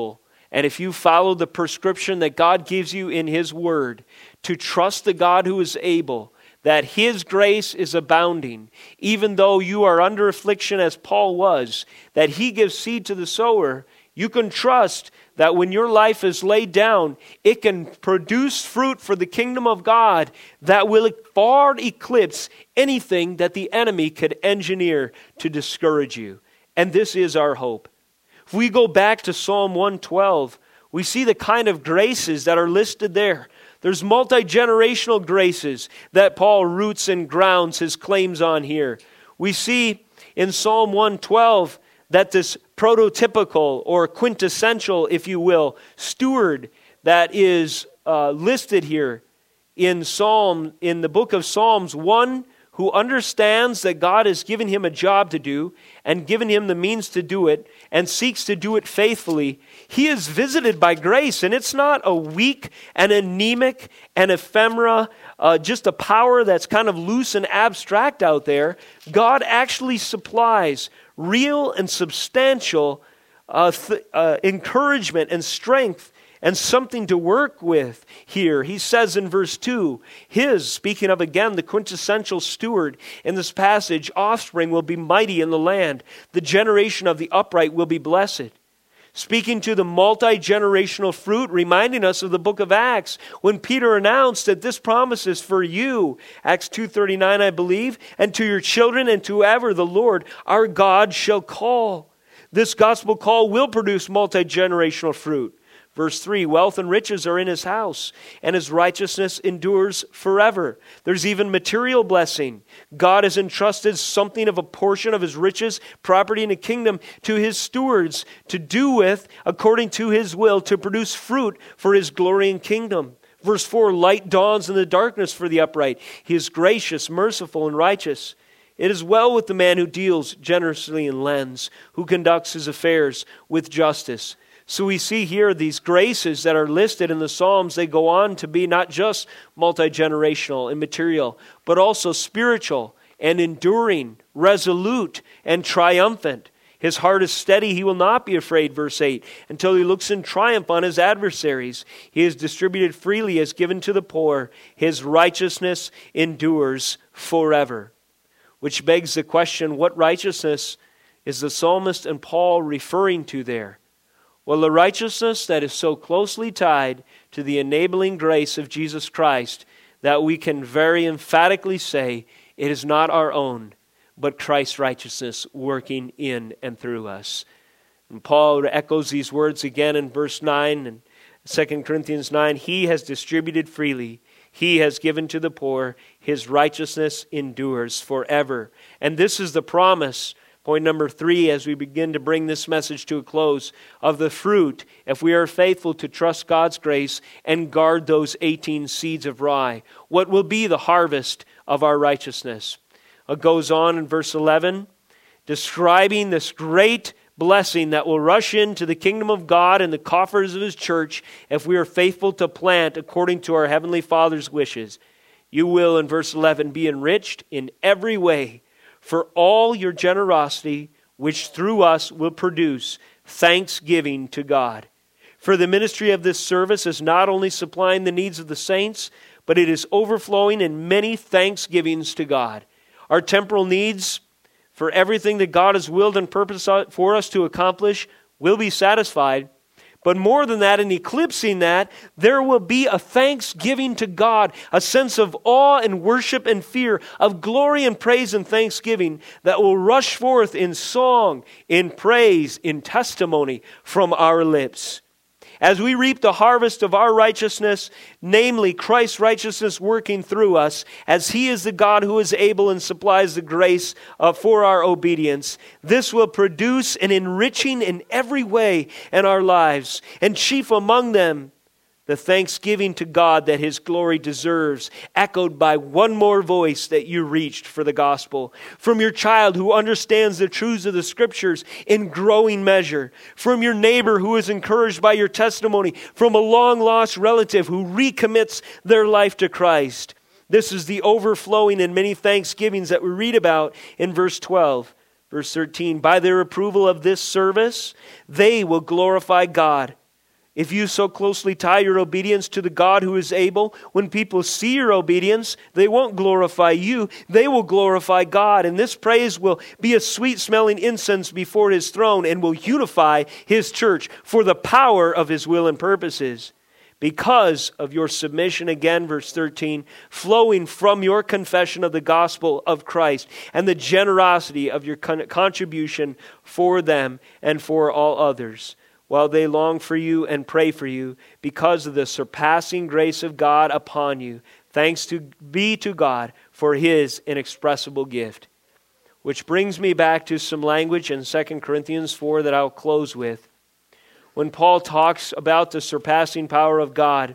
And if you follow the prescription that God gives you in His Word, to trust the God who is able, that His grace is abounding, even though you are under affliction as Paul was, that He gives seed to the sower, you can trust that when your life is laid down, it can produce fruit for the kingdom of God that will far eclipse anything that the enemy could engineer to discourage you. And this is our hope. If we go back to Psalm one twelve, we see the kind of graces that are listed there. There's multi-generational graces that Paul roots and grounds his claims on here. We see in Psalm one twelve that this prototypical or quintessential, if you will, steward that is uh, listed here in Psalm, in the book of Psalms, one who understands that God has given him a job to do and given him the means to do it and seeks to do it faithfully. He is visited by grace, and it's not a weak and anemic and ephemera, uh, just a power that's kind of loose and abstract out there. God actually supplies real and substantial uh, th- uh, encouragement and strength and something to work with here. He says in verse two, his, speaking of again the quintessential steward in this passage, offspring will be mighty in the land. The generation of the upright will be blessed. Speaking to the multi-generational fruit, reminding us of the book of Acts, when Peter announced that this promise is for you, Acts two thirty-nine, I believe, and to your children and to whoever the Lord our God shall call. This gospel call will produce multi-generational fruit. Verse three, wealth and riches are in his house, and his righteousness endures forever. There's even material blessing. God has entrusted something of a portion of his riches, property, and a kingdom to his stewards to do with, according to his will, to produce fruit for his glory and kingdom. Verse four, light dawns in the darkness for the upright. He is gracious, merciful, and righteous. It is well with the man who deals generously and lends, who conducts his affairs with justice. So we see here these graces that are listed in the Psalms. They go on to be not just multi-generational and material, but also spiritual and enduring, resolute and triumphant. His heart is steady, he will not be afraid, verse eight, until he looks in triumph on his adversaries. He is distributed freely, has given to the poor. His righteousness endures forever. Which begs the question, what righteousness is the psalmist and Paul referring to there? Well, the righteousness that is so closely tied to the enabling grace of Jesus Christ that we can very emphatically say it is not our own, but Christ's righteousness working in and through us. And Paul echoes these words again in verse nine and Second Corinthians nine. He has distributed freely. He has given to the poor. His righteousness endures forever. And this is the promise. Point number three, as we begin to bring this message to a close, of the fruit, if we are faithful to trust God's grace and guard those eighteen seeds of rye. What will be the harvest of our righteousness? It goes on in verse eleven, describing this great blessing that will rush into the kingdom of God and the coffers of His church if we are faithful to plant according to our Heavenly Father's wishes. You will, in verse eleven, be enriched in every way for all your generosity, which through us will produce thanksgiving to God. For the ministry of this service is not only supplying the needs of the saints, but it is overflowing in many thanksgivings to God. Our temporal needs for everything that God has willed and purposed for us to accomplish will be satisfied. But more than that, in eclipsing that, there will be a thanksgiving to God, a sense of awe and worship and fear, of glory and praise and thanksgiving that will rush forth in song, in praise, in testimony from our lips. As we reap the harvest of our righteousness, namely Christ's righteousness working through us, as He is the God who is able and supplies the grace uh, for our obedience, this will produce an enriching in every way in our lives, and chief among them, the thanksgiving to God that His glory deserves, echoed by one more voice that you reached for the gospel. From your child who understands the truths of the Scriptures in growing measure. From your neighbor who is encouraged by your testimony. From a long-lost relative who recommits their life to Christ. This is the overflowing and many thanksgivings that we read about in verse twelve. Verse thirteen, by their approval of this service, they will glorify God. If you so closely tie your obedience to the God who is able, when people see your obedience, they won't glorify you, they will glorify God. And this praise will be a sweet-smelling incense before His throne and will unify His church for the power of His will and purposes. Because of your submission, again, verse thirteen, flowing from your confession of the gospel of Christ and the generosity of your con- contribution for them and for all others, while they long for you and pray for you, because of the surpassing grace of God upon you. Thanks to be to God for His inexpressible gift. Which brings me back to some language in Second Corinthians four that I'll close with. When Paul talks about the surpassing power of God,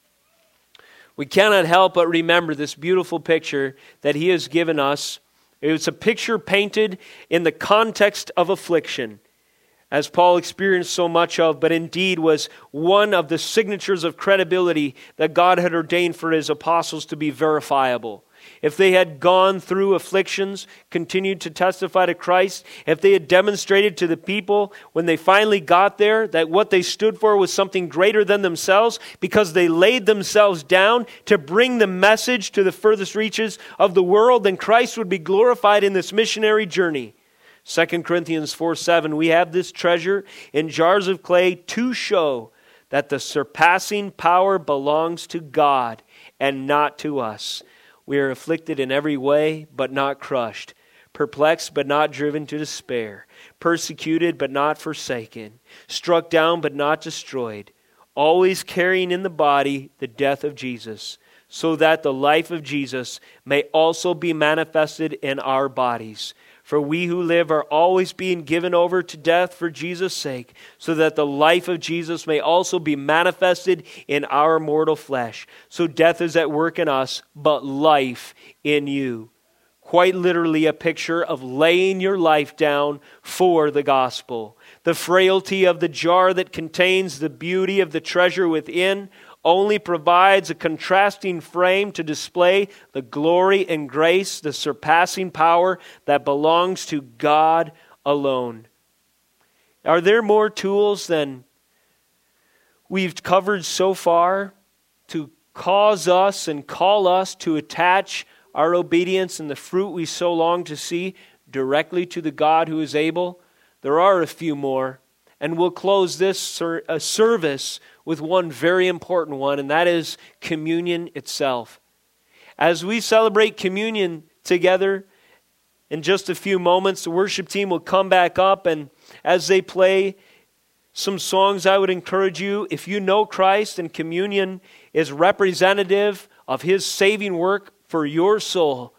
we cannot help but remember this beautiful picture that he has given us. It's a picture painted in the context of affliction, as Paul experienced so much of, but indeed was one of the signatures of credibility that God had ordained for His apostles to be verifiable. If they had gone through afflictions, continued to testify to Christ, if they had demonstrated to the people when they finally got there that what they stood for was something greater than themselves, because they laid themselves down to bring the message to the furthest reaches of the world, then Christ would be glorified in this missionary journey. Second Corinthians four seven, we have this treasure in jars of clay to show that the surpassing power belongs to God and not to us. We are afflicted in every way, but not crushed. Perplexed, but not driven to despair. Persecuted, but not forsaken. Struck down, but not destroyed. Always carrying in the body the death of Jesus, so that the life of Jesus may also be manifested in our bodies. For we who live are always being given over to death for Jesus' sake, so that the life of Jesus may also be manifested in our mortal flesh. So death is at work in us, but life in you. Quite literally a picture of laying your life down for the gospel. The frailty of the jar that contains the beauty of the treasure within only provides a contrasting frame to display the glory and grace, the surpassing power that belongs to God alone. Are there more tools than we've covered so far to cause us and call us to attach our obedience and the fruit we so long to see directly to the God who is able? There are a few more. And we'll close this ser- uh, service with one very important one, and that is communion itself. As we celebrate communion together, in just a few moments, the worship team will come back up, and as they play some songs, I would encourage you, if you know Christ and communion is representative of His saving work for your soul,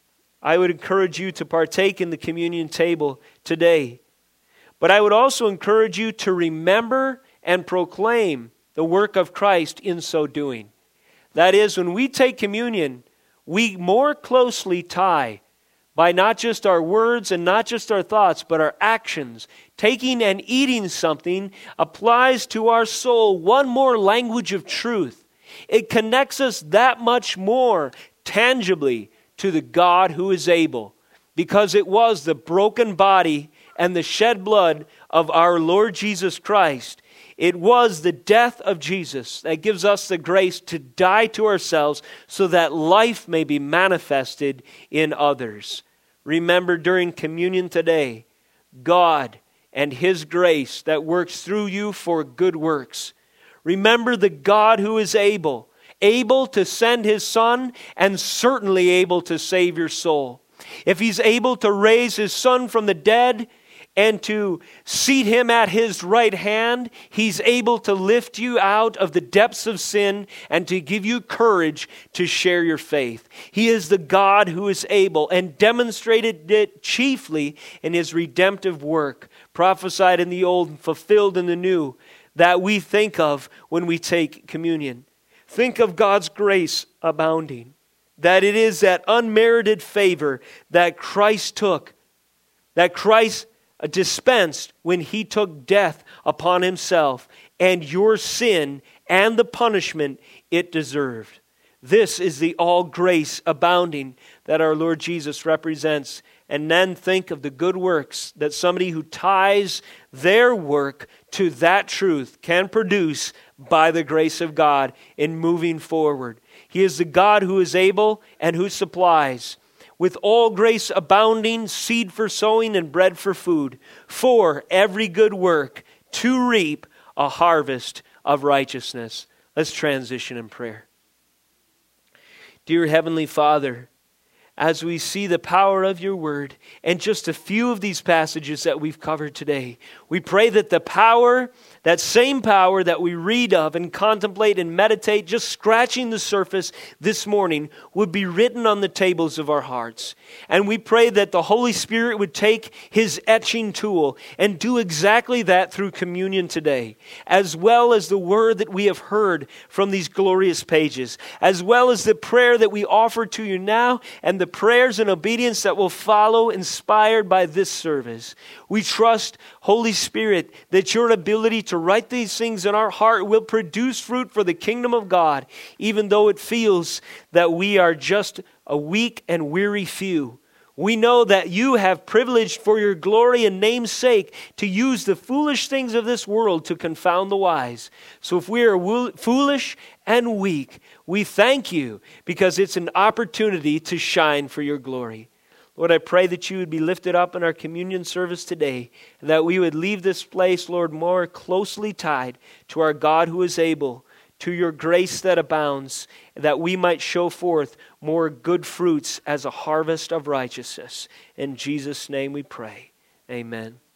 I would encourage you to partake in the communion table today. But I would also encourage you to remember and proclaim the work of Christ in so doing. That is, when we take communion, we more closely tie, by not just our words and not just our thoughts, but our actions. Taking and eating something applies to our soul one more language of truth. It connects us that much more tangibly to the God who is able, because it was the broken body and the shed blood of our Lord Jesus Christ. It was the death of Jesus that gives us the grace to die to ourselves so that life may be manifested in others. Remember, during communion today, God and His grace that works through you for good works. Remember the God who is able, able to send His Son and certainly able to save your soul. If He's able to raise His Son from the dead and to seat Him at His right hand, He's able to lift you out of the depths of sin and to give you courage to share your faith. He is the God who is able, and demonstrated it chiefly in His redemptive work, prophesied in the old and fulfilled in the new, that we think of when we take communion. Think of God's grace abounding, that it is that unmerited favor that Christ took, that Christ dispensed when He took death upon Himself and your sin and the punishment it deserved. This is the all grace abounding that our Lord Jesus represents and then think of the good works that somebody who ties their work to that truth can produce by the grace of God in moving forward. He is the God who is able and who supplies, with all grace abounding, seed for sowing and bread for food, for every good work to reap a harvest of righteousness. Let's transition in prayer. Dear Heavenly Father, as we see the power of your word and just a few of these passages that we've covered today, we pray that the power, that same power that we read of and contemplate and meditate, just scratching the surface this morning, would be written on the tables of our hearts. And we pray that the Holy Spirit would take his etching tool and do exactly that through communion today, as well as the word that we have heard from these glorious pages, as well as the prayer that we offer to you now and the prayers and obedience that will follow, inspired by this service. We trust, Holy Spirit, that your ability to write these things in our heart will produce fruit for the kingdom of God, even though it feels that we are just a weak and weary few. We know that you have privileged for your glory and name's sake to use the foolish things of this world to confound the wise. So if we are wo- foolish and weak, we thank you because it's an opportunity to shine for your glory. Lord, I pray that you would be lifted up in our communion service today, and that we would leave this place, Lord, more closely tied to our God who is able, to your grace that abounds, that we might show forth more good fruits as a harvest of righteousness. In Jesus' name we pray. Amen.